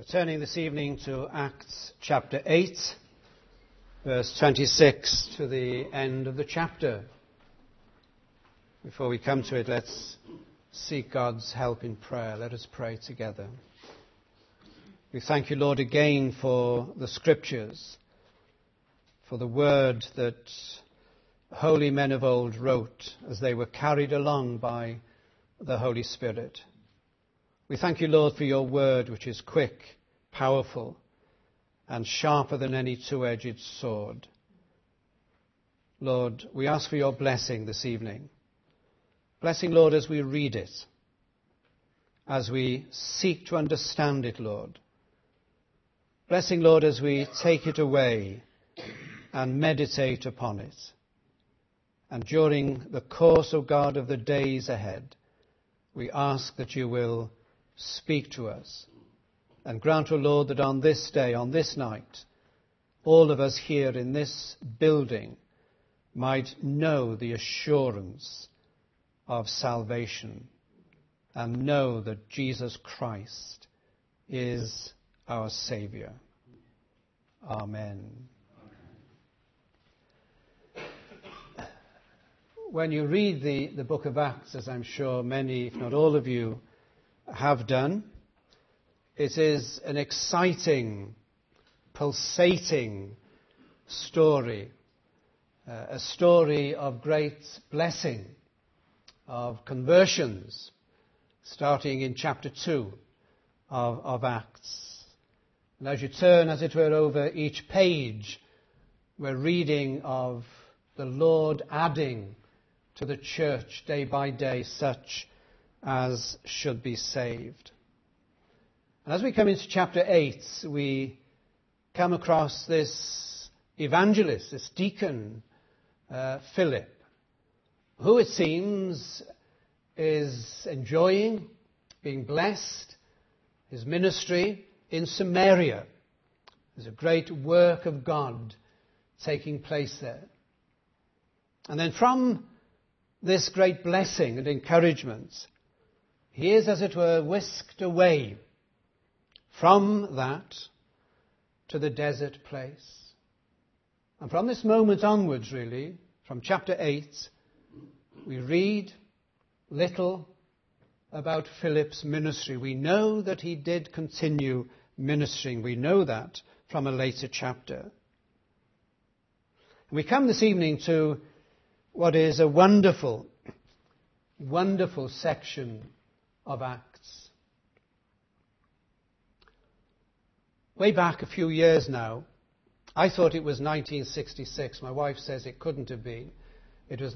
We're turning this evening to Acts chapter 8, verse 26 to the end of the chapter. Before we come to it, let's seek God's help in prayer. Let us pray together. We thank you, Lord, again for the Scriptures, for the word that holy men of old wrote as they were carried along by the Holy Spirit. We thank you, Lord, for your word, which is quick, powerful, and sharper than any two-edged sword. Lord, we ask for your blessing this evening. Blessing, Lord, as we read it, as we seek to understand it, Lord. Blessing, Lord, as we take it away and meditate upon it. And during the course, O God, of the days ahead, we ask that you will speak to us and grant, O Lord, that on this day, on this night, all of us here in this building might know the assurance of salvation and know that Jesus Christ is our Saviour. Amen. When you read the book of Acts, as I'm sure many, if not all of you, have done, it is an exciting, pulsating story, a story of great blessing, of conversions, starting in chapter 2 of Acts. And as you turn, as it were, over each page, we're reading of the Lord adding to the church day by day such as should be saved. And as we come into chapter 8, we come across this evangelist, this deacon, Philip, who it seems is enjoying, being blessed, his ministry in Samaria. There's a great work of God taking place there. And then from this great blessing and encouragement, he is, as it were, whisked away from that to the desert place. And from this moment onwards, really, from chapter 8, we read little about Philip's ministry. We know that he did continue ministering. We know that from a later chapter. And we come this evening to what is a wonderful, wonderful section of Acts. Way back a few years now, I thought it was 1966. My wife says it couldn't have been. It was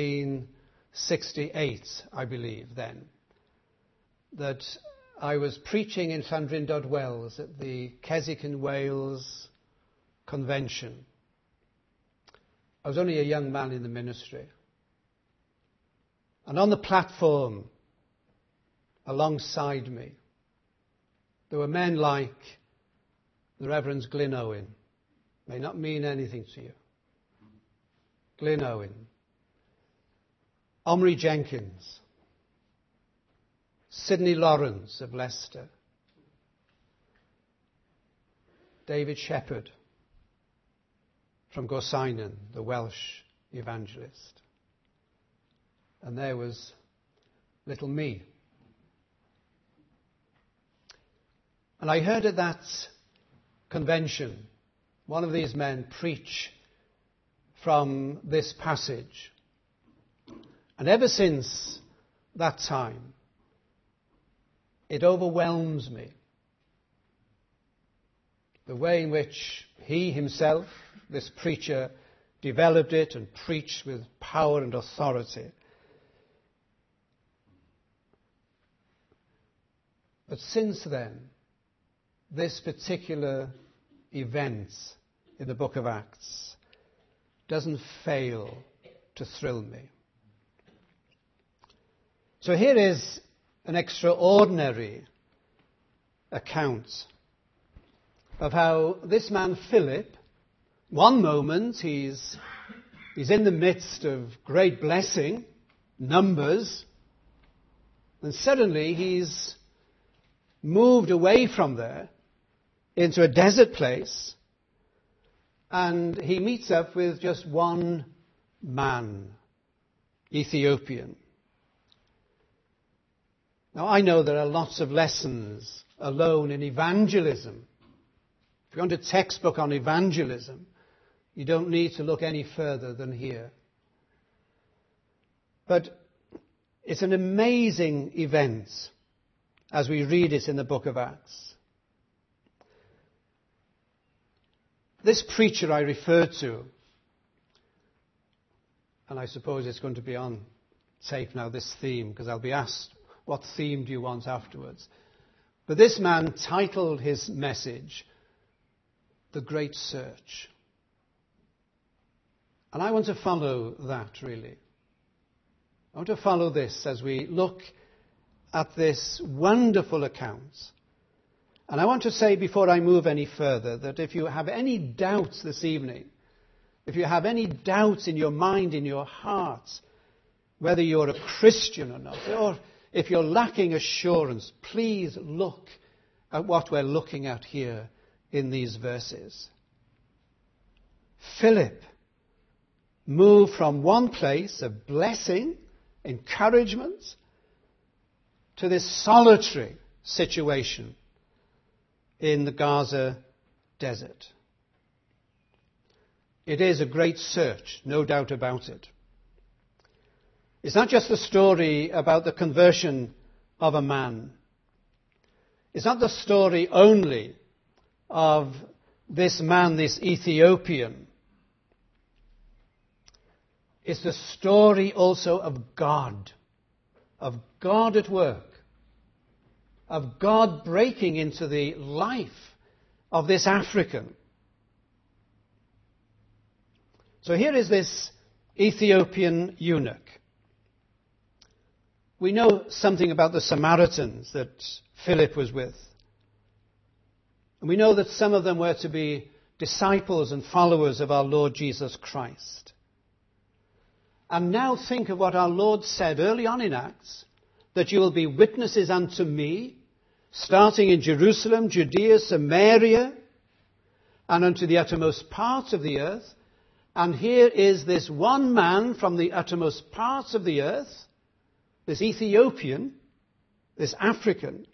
1968, I believe, then, that I was preaching in Llandrindod, Wales, at the Keswick and Wales Convention. I was only a young man in the ministry. And on the platform, alongside me, there were men like the Reverend Glyn Owen. May not mean anything to you. Glyn Owen. Omri Jenkins. Sidney Lawrence of Leicester. David Shepherd from Gorsinan, the Welsh evangelist. And there was little me. And I heard at that convention one of these men preach from this passage. And ever since that time, it overwhelms me. The way in which he himself, this preacher, developed it and preached with power and authority. But since then, this particular event in the book of Acts doesn't fail to thrill me. So here is an extraordinary account of how this man Philip, one moment he's in the midst of great blessing, numbers, and suddenly he's moved away from there into a desert place, and he meets up with just one man, Ethiopian. Now, I know there are lots of lessons alone in evangelism. If you want a textbook on evangelism, you don't need to look any further than here. But it's an amazing event as we read it in the book of Acts. This preacher I referred to, and I suppose it's going to be on tape now, this theme, because I'll be asked, what theme do you want afterwards? But this man titled his message, The Great Search. And I want to follow that, really. I want to follow this as we look at this wonderful account. And I want to say before I move any further that if you have any doubts this evening, if you have any doubts in your mind, in your heart, whether you're a Christian or not, or if you're lacking assurance, please look at what we're looking at here in these verses. Philip moved from one place of blessing, encouragement, to this solitary situation in the Gaza desert. It is a great search, no doubt about it. It's not just a story about the conversion of a man. It's not the story only of this man, this Ethiopian. It's the story also of God at work, of God breaking into the life of this African. So here is this Ethiopian eunuch. We know something about the Samaritans that Philip was with. And we know that some of them were to be disciples and followers of our Lord Jesus Christ. And now think of what our Lord said early on in Acts, that you will be witnesses unto me, starting in Jerusalem, Judea, Samaria, and unto the uttermost parts of the earth. And here is this one man from the uttermost parts of the earth, this Ethiopian, this African,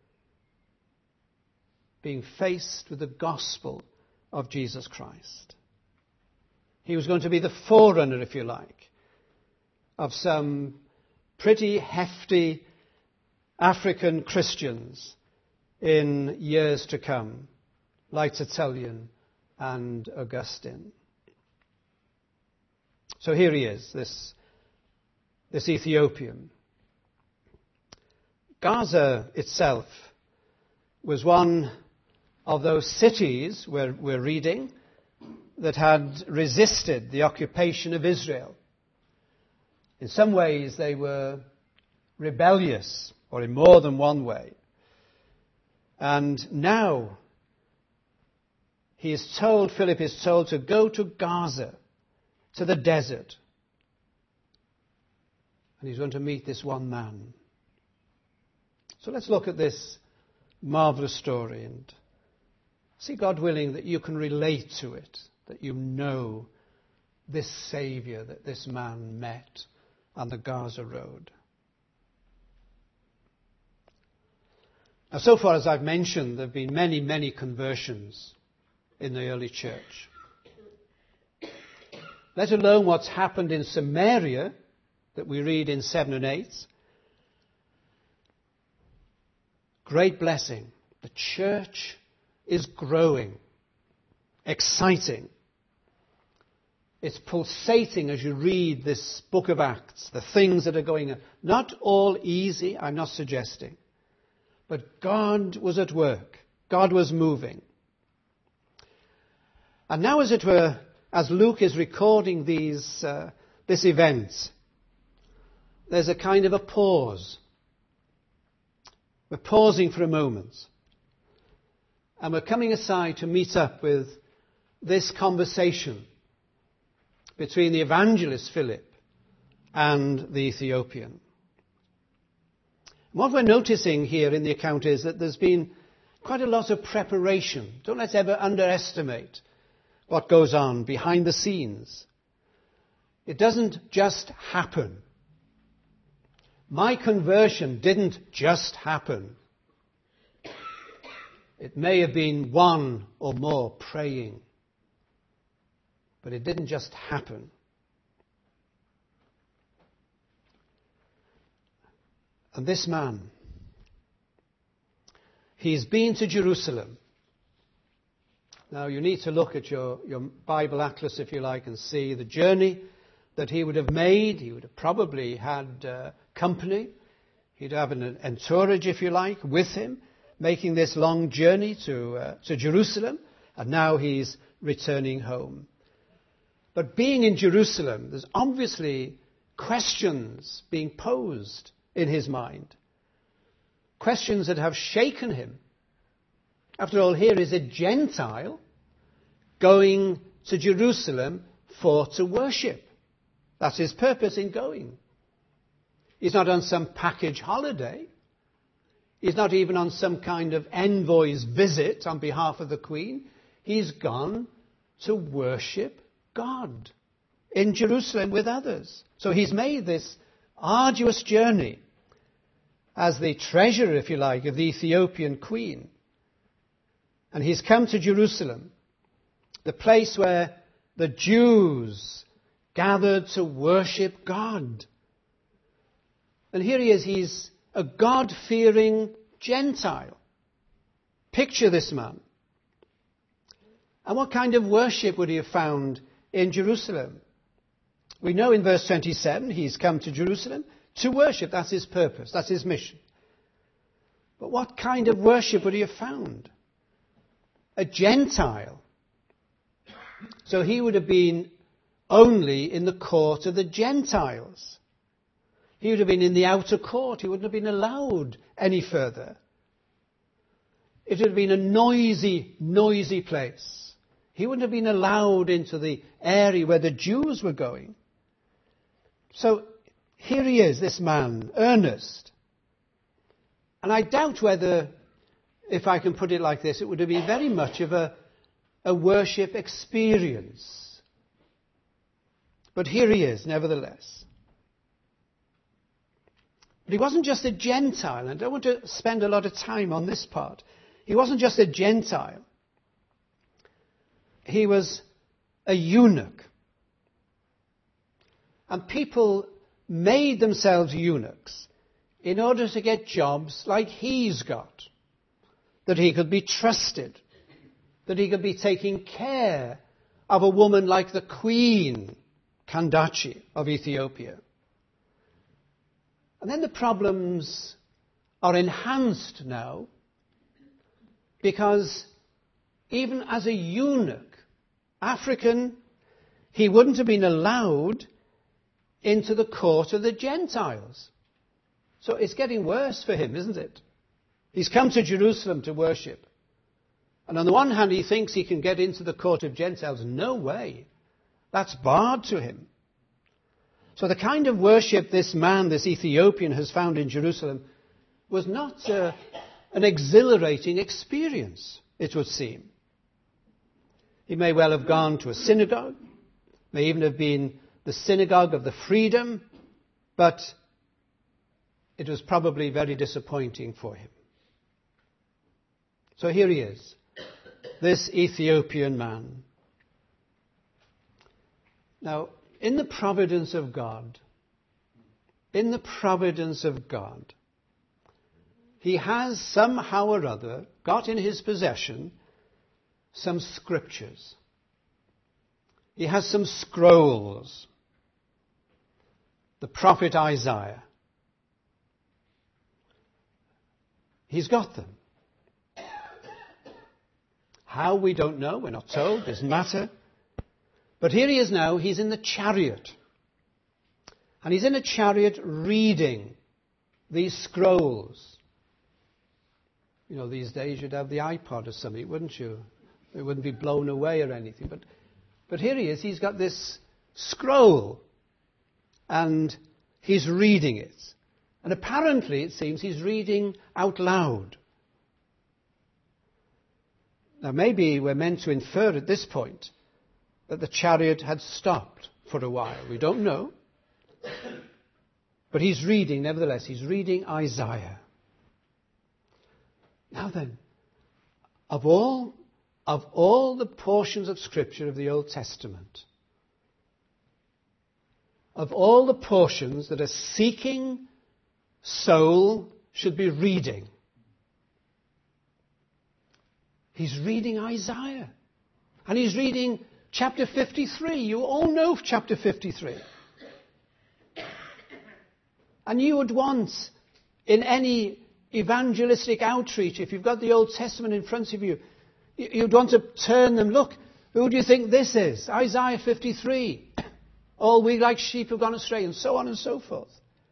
being faced with the gospel of Jesus Christ. He was going to be the forerunner, if you like, of some pretty hefty African Christians in years to come, like Tertullian and Augustine. So here he is, this Ethiopian. Gaza itself was one of those cities we're reading that had resisted the occupation of Israel. In some ways they were rebellious, or in more than one way. And now Philip is told to go to Gaza, to the desert. And he's going to meet this one man. So let's look at this marvelous story and see, God willing, that you can relate to it, that you know this Saviour that this man met on the Gaza road. Now, so far as I've mentioned, there have been many, many conversions in the early church. Let alone what's happened in Samaria that we read in 7 and 8. Great blessing. The church is growing, exciting. It's pulsating as you read this book of Acts, the things that are going on. Not all easy, I'm not suggesting. But God was at work. God was moving. And now, as it were, as Luke is recording this event, there's a kind of a pause. We're pausing for a moment. And we're coming aside to meet up with this conversation between the evangelist Philip and the Ethiopian. What we're noticing here in the account is that there's been quite a lot of preparation. Don't let's ever underestimate what goes on behind the scenes. It doesn't just happen. My conversion didn't just happen. It may have been one or more praying, but it didn't just happen. And this man, he's been to Jerusalem. Now you need to look at your Bible atlas, if you like, and see the journey that he would have made. He would have probably had company. He'd have an entourage, if you like, with him, making this long journey to Jerusalem. And now he's returning home. But being in Jerusalem, there's obviously questions being posed in his mind. Questions that have shaken him. After all, here is a Gentile going to Jerusalem to worship. That's his purpose in going. He's not on some package holiday. He's not even on some kind of envoy's visit on behalf of the Queen. He's gone to worship God in Jerusalem with others. So he's made this arduous journey as the treasurer, if you like, of the Ethiopian queen. And he's come to Jerusalem, the place where the Jews gathered to worship God. And here he is, he's a God-fearing Gentile. Picture this man. And what kind of worship would he have found in Jerusalem? We know in verse 27 he's come to Jerusalem to worship. That's his purpose. That's his mission. But what kind of worship would he have found? A Gentile. So he would have been only in the court of the Gentiles. He would have been in the outer court. He wouldn't have been allowed any further. It would have been a noisy place. He wouldn't have been allowed into the area where the Jews were going. So here he is, this man, earnest. And I doubt whether, if I can put it like this, it would have been very much of a worship experience. But here he is, nevertheless. But he wasn't just a Gentile, and I don't want to spend a lot of time on this part. He wasn't just a Gentile. He was a eunuch. And people made themselves eunuchs in order to get jobs like he's got. That he could be trusted. That he could be taking care of a woman like the Queen Candace of Ethiopia. And then the problems are enhanced now because even as a eunuch, African, he wouldn't have been allowed into the court of the Gentiles. So it's getting worse for him, isn't it? He's come to Jerusalem to worship. And on the one hand, he thinks he can get into the court of Gentiles. No way. That's barred to him. So the kind of worship this man, this Ethiopian, has found in Jerusalem was not an exhilarating experience, it would seem. He may well have gone to a synagogue, may even have been the synagogue of the freedom, but it was probably very disappointing for him. So here he is, this Ethiopian man. Now, in the providence of God, he has somehow or other got in his possession some scriptures. He has some scrolls. The prophet Isaiah. He's got them. How, we don't know. We're not told. Doesn't matter. But here he is now. He's in the chariot. And he's in a chariot reading these scrolls. You know, these days you'd have the iPod or something, wouldn't you? It wouldn't be blown away or anything. But here he is. He's got this scroll. And he's reading it. And apparently, it seems, he's reading out loud. Now maybe we're meant to infer at this point that the chariot had stopped for a while. We don't know. But he's reading, nevertheless, he's reading Isaiah. Now then, of all the portions of Scripture of the Old Testament, of all the portions that a seeking soul should be reading, he's reading Isaiah. And he's reading chapter 53. You all know chapter 53. And you would want, in any evangelistic outreach, if you've got the Old Testament in front of you, you'd want to turn them. Look, who do you think this is? Isaiah 53. All we like sheep have gone astray, and so on and so forth.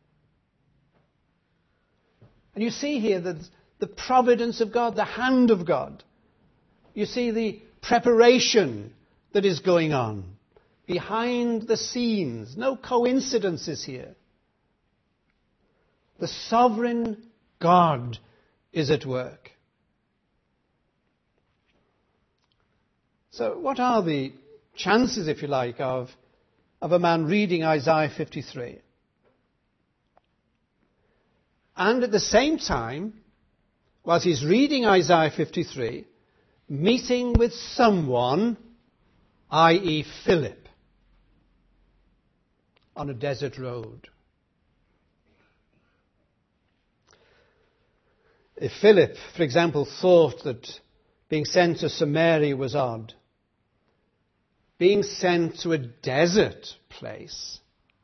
And you see here the providence of God, the hand of God. You see the preparation that is going on behind the scenes. No coincidences here. The sovereign God is at work. So what are the chances, if you like, of a man reading Isaiah 53? And at the same time, whilst he's reading Isaiah 53, meeting with someone, i.e. Philip, on a desert road. If Philip, for example, thought that being sent to Samaria was odd, being sent to a desert place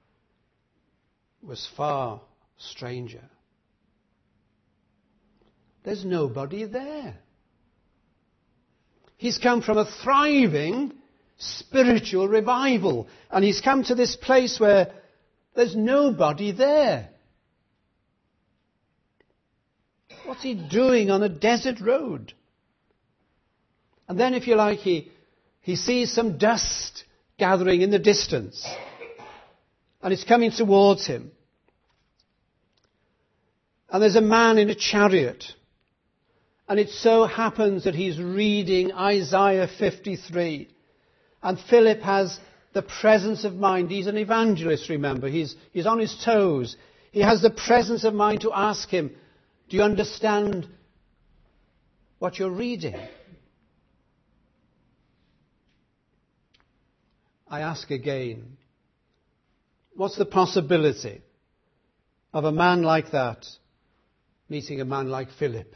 was far stranger. There's nobody there. He's come from a thriving spiritual revival, and he's come to this place where there's nobody there. What's he doing on a desert road? And then, if you like, he sees some dust gathering in the distance, and it's coming towards him. And there's a man in a chariot, and it so happens that he's reading Isaiah 53. And Philip has the presence of mind. He's an evangelist, remember. He's on his toes. He has the presence of mind to ask him, do you understand what you're reading? I ask again, what's the possibility of a man like that meeting a man like Philip?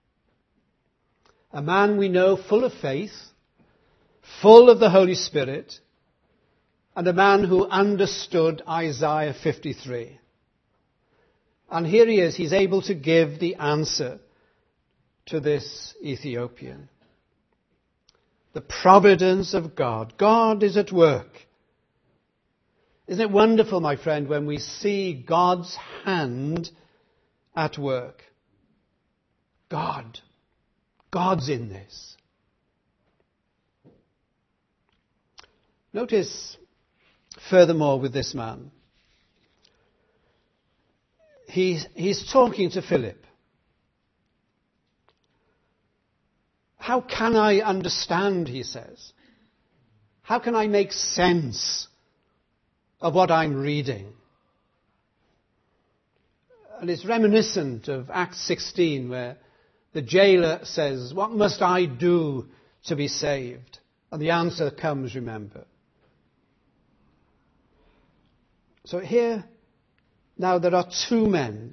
A man we know full of faith, full of the Holy Spirit, and a man who understood Isaiah 53. And here he is, he's able to give the answer to this Ethiopian. The providence of God. God is at work. Isn't it wonderful, my friend, when we see God's hand at work? God's in this. Notice, furthermore, with this man, he's talking to Philip. How can I understand, he says? How can I make sense of what I'm reading? And it's reminiscent of Acts 16, where the jailer says, what must I do to be saved? And the answer comes, remember. So here, now there are two men.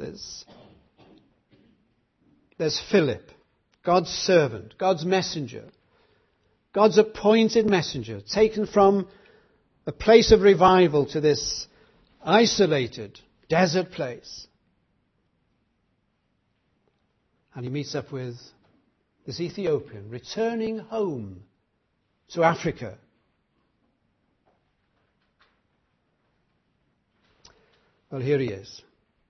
There's Philip, God's servant, God's messenger, God's appointed messenger, taken from a place of revival to this isolated desert place. And he meets up with this Ethiopian, returning home to Africa. Well, here he is.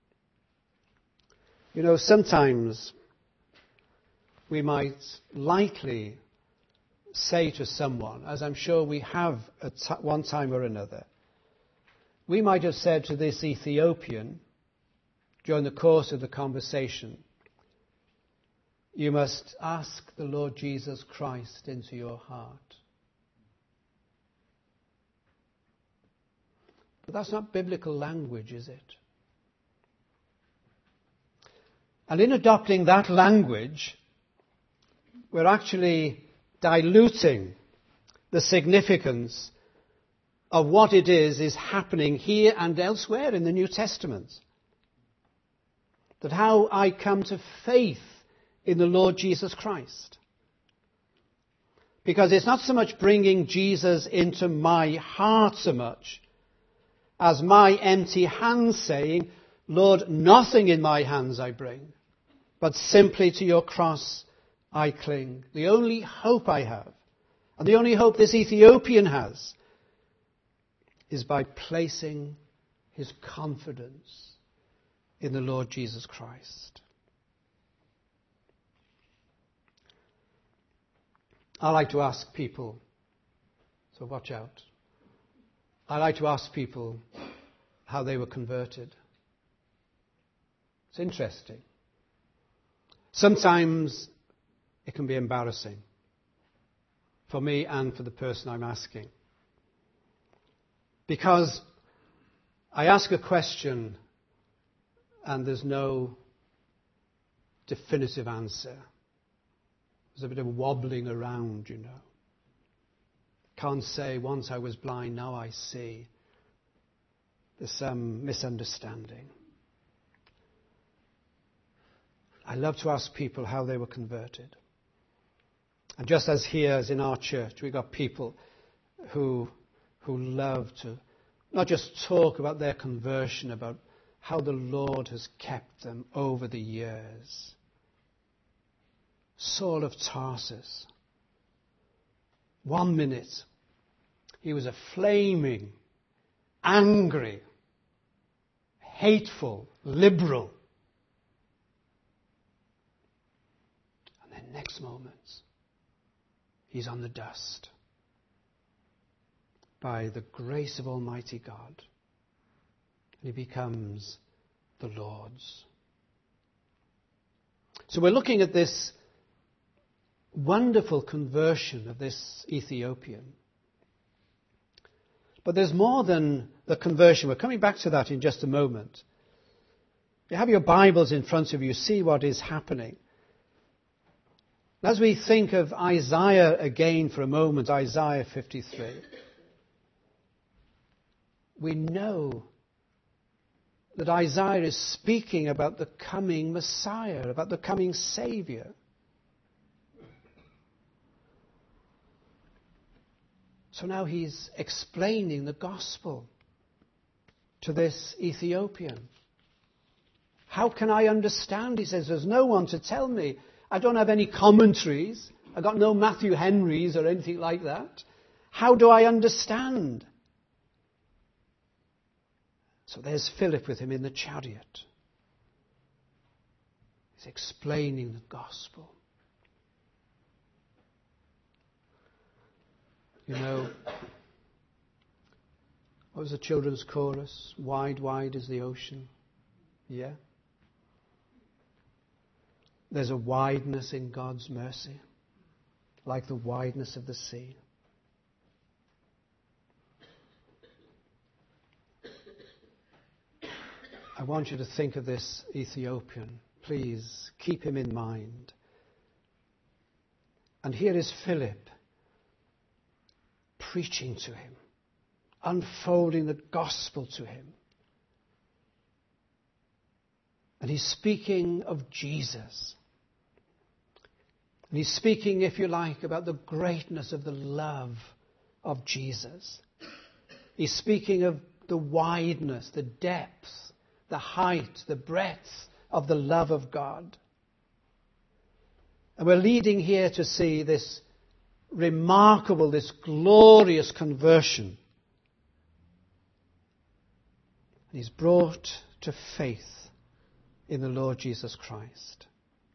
You know, sometimes we might lightly say to someone, as I'm sure we have at one time or another, we might have said to this Ethiopian during the course of the conversation, You must ask the Lord Jesus Christ into your heart. But that's not biblical language, is it? And in adopting that language, we're actually diluting the significance of what it is happening here and elsewhere in the New Testament. That how I come to faith in the Lord Jesus Christ. Because it's not so much bringing Jesus into my heart so much as my empty hands saying, Lord, nothing in my hands I bring, but simply to your cross I cling. The only hope I have, and the only hope this Ethiopian has, is by placing his confidence in the Lord Jesus Christ. I like to ask people, so watch out. I like to ask people how they were converted. It's interesting. Sometimes it can be embarrassing for me and for the person I'm asking. Because I ask a question and there's no definitive answer. There's a bit of wobbling around, you know. Can't say, once I was blind, now I see. There's some misunderstanding. I love to ask people how they were converted. And just as here, as in our church, we've got people who love to not just talk about their conversion, about how the Lord has kept them over the years. Saul of Tarsus. 1 minute, he was a flaming, angry, hateful, liberal. And then next moment, he's on the dust. By the grace of Almighty God. And he becomes the Lord's. So we're looking at this wonderful conversion of this Ethiopian. But there's more than the conversion. We're coming back to that in just a moment. You have your Bibles in front of you. See what is happening. As we think of Isaiah again for a moment, Isaiah 53, we know that Isaiah is speaking about the coming Messiah, about the coming Saviour. So now he's explaining the gospel to this Ethiopian. How can I understand? He says, there's no one to tell me. I don't have any commentaries. I've got no Matthew Henrys or anything like that. How do I understand? So there's Philip with him in the chariot. He's explaining the gospel. You know, what was the children's chorus? Wide, wide is the ocean. Yeah. There's a wideness in God's mercy, like the wideness of the sea. I want you to think of this Ethiopian. Please keep him in mind. And here is Philip preaching to him, unfolding the gospel to him. And he's speaking of Jesus. And he's speaking, if you like, about the greatness of the love of Jesus. He's speaking of the wideness, the depth, the height, the breadth of the love of God. And we're leading here to see this remarkable, this glorious conversion. And he's brought to faith in the Lord Jesus Christ.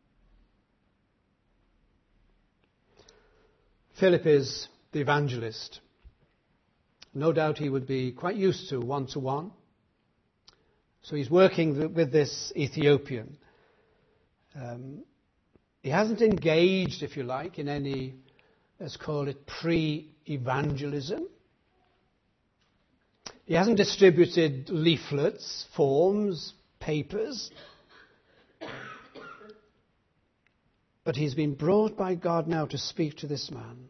Philip is the evangelist. No doubt he would be quite used to one-to-one. So he's working with this Ethiopian. He hasn't engaged, if you like, in any, let's call it, pre-evangelism. He hasn't distributed leaflets, forms, papers. But he's been brought by God now to speak to this man.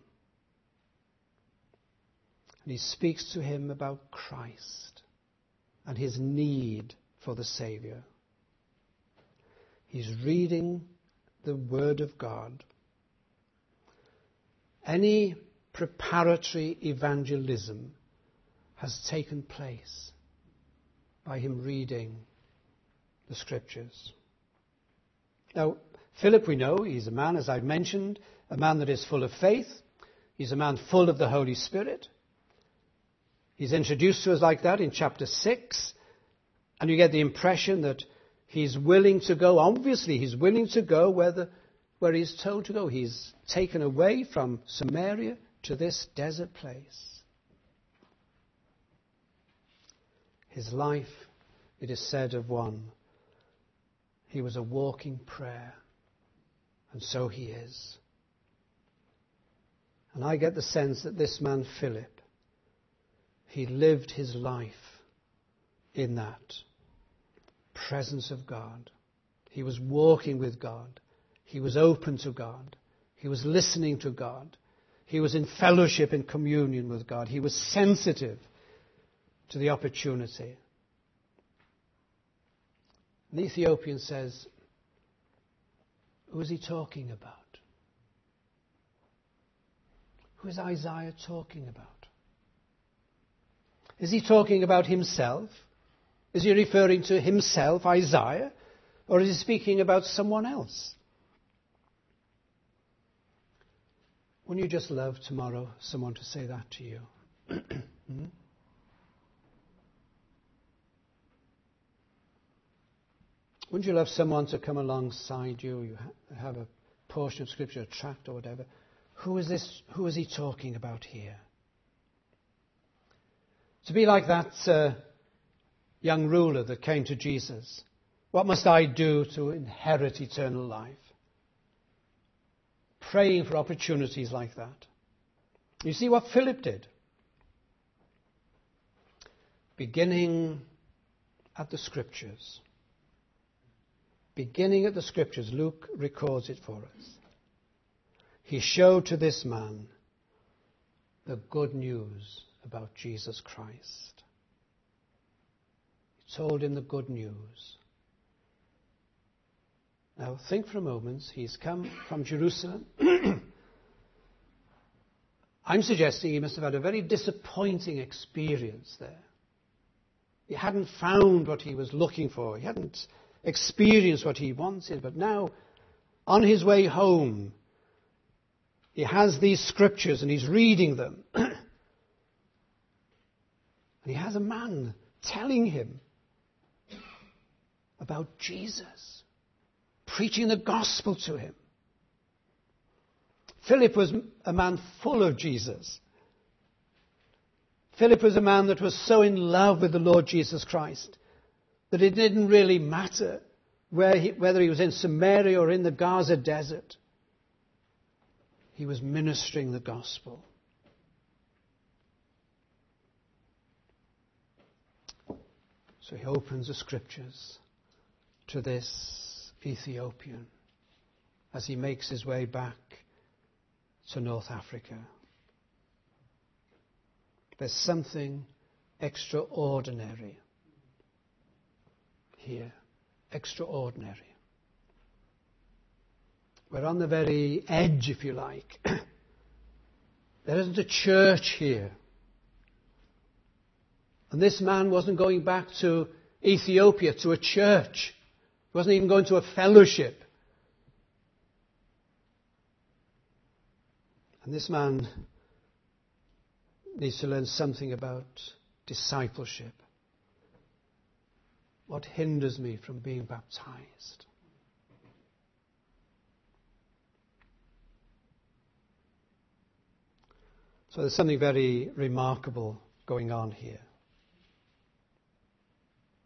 And he speaks to him about Christ and his need for the Saviour. He's reading the Word of God. Any preparatory evangelism has taken place by him reading the Scriptures. Now, Philip, we know, he's a man, as I've mentioned, a man that is full of faith. He's a man full of the Holy Spirit. He's introduced to us like that in chapter 6, and you get the impression that he's willing to go. Obviously, he's willing to go where he's told to go. He's taken away from Samaria to this desert place. His life, it is said of one, he was a walking prayer. And so he is. And I get the sense that this man, Philip, he lived his life in that presence of God. He was walking with God. He was open to God. He was listening to God. He was in fellowship and communion with God. He was sensitive to the opportunity. The Ethiopian says, who is he talking about? Who is Isaiah talking about? Is he talking about himself? Is he referring to himself, Isaiah? Or is he speaking about someone else? Wouldn't you just love tomorrow someone to say that to you? Wouldn't you love someone to come alongside you? You have a portion of Scripture, a tract or whatever. Who is this? Who is he talking about here? To be like that young ruler that came to Jesus. What must I do to inherit eternal life? Praying for opportunities like that. You see what Philip did? Beginning at the Scriptures. Beginning at the Scriptures, Luke records it for us. He showed to this man the good news about Jesus Christ. He told him the good news. Now think for a moment, he's come from Jerusalem. I'm suggesting he must have had a very disappointing experience there. He hadn't found what he was looking for. He hadn't experienced what he wanted. But now, on his way home, he has these Scriptures and he's reading them. And he has a man telling him about Jesus, preaching the gospel to him. Philip was a man full of Jesus. Philip was a man that was so in love with the Lord Jesus Christ that it didn't really matter whether he was in Samaria or in the Gaza desert. He was ministering the gospel. So he opens the Scriptures to this Ethiopian as he makes his way back to North Africa. There's something extraordinary here. Extraordinary. We're on the very edge, if you like. There isn't a church here. And this man wasn't going back to Ethiopia, to a church. He wasn't even going to a fellowship. And this man needs to learn something about discipleship. What hinders me from being baptized? So there's something very remarkable going on here.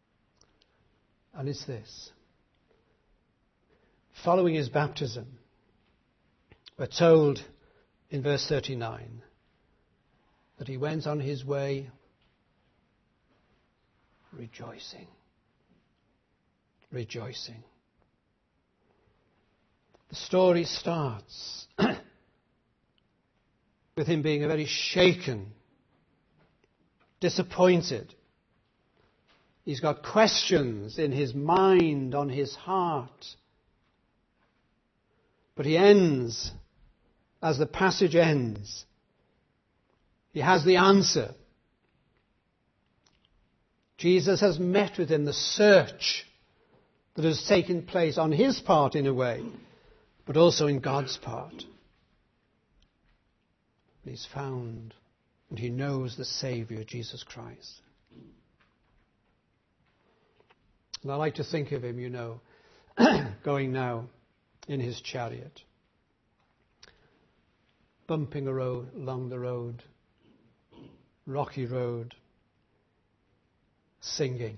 And it's this. Following his baptism, We're told in verse 39 that he went on his way rejoicing. Rejoicing. The story starts with him being very shaken, disappointed. He's got questions in his mind, on his heart. But he ends, as the passage ends, he has the answer. Jesus has met with him, the search that has taken place on his part in a way, but also in God's part. He's found and he knows the Saviour, Jesus Christ. And I like to think of him, going now in his chariot, bumping along the road, rocky road, singing,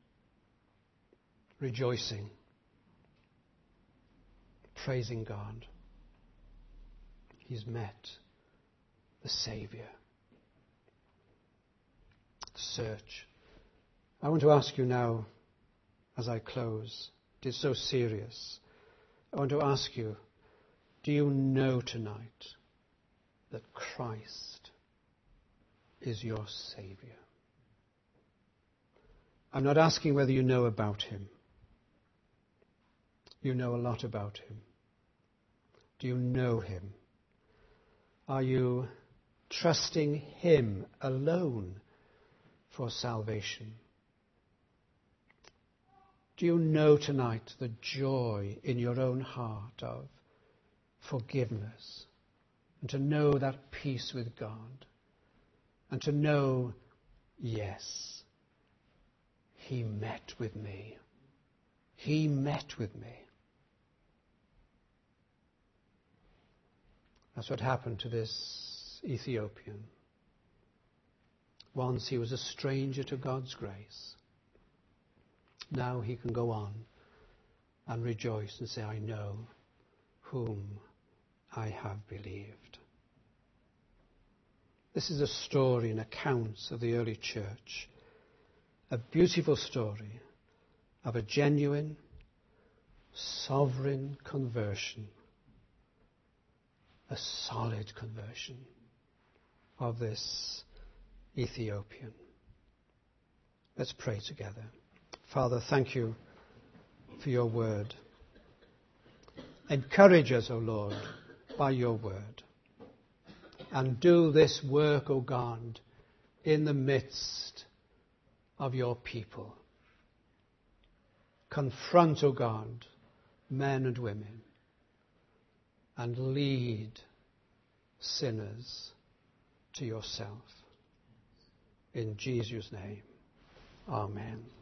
rejoicing, praising God. He's met the Saviour. Search. I want to ask you now, as I close, it is so serious. I want to ask you, do you know tonight that Christ is your Saviour? I'm not asking whether you know about him. You know a lot about him. Do you know him? Are you trusting him alone for salvation? Do you know tonight the joy in your own heart of forgiveness, and to know that peace with God, and to know, yes, he met with me. He met with me. That's what happened to this Ethiopian. Once he was a stranger to God's grace. Now he can go on and rejoice and say, I know whom I have believed. This is a story and accounts of the early church. A beautiful story of a genuine, sovereign conversion. A solid conversion of this Ethiopian. Let's pray together. Father, thank you for your word. Encourage us, O Lord, by your word. And do this work, O God, in the midst of your people. Confront, O God, men and women, and lead sinners to yourself. In Jesus' name, amen.